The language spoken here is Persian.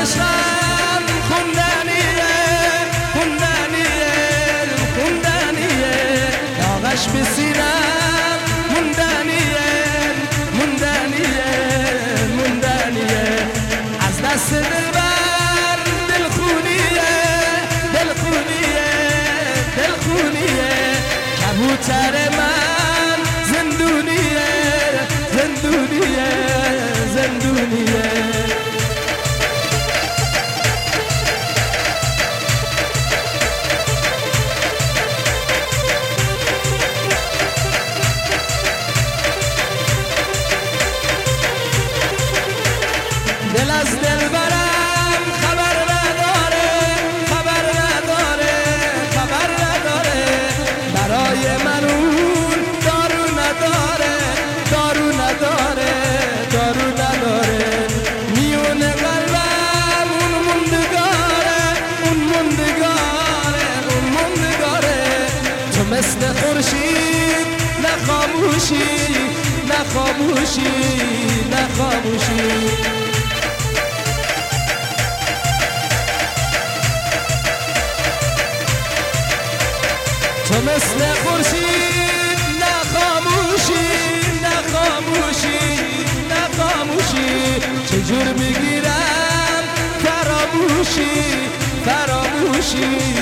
عشقم خوندنیه خوندنیه خوندنیه داغش به سینم موندنیه موندنیه موندنیه از دست دلبر دلخونیه دلخونیه دلخونیه کبوتر من زندونیه زندونیه زندونیه دل از دلبرم خبر نداره خبر نداره خبر نداره برای من اون دارو نداره دارو نداره دارو نداره میون قلبم اون موندگاره اون موندگاره اون موندگاره تو مثل خورشید نه خاموشی نه خاموشی نه خاموشی تو مثل خورشید نه خاموشی نه خاموشی نه خاموشی چجور بگیرم فراموشی فراموشی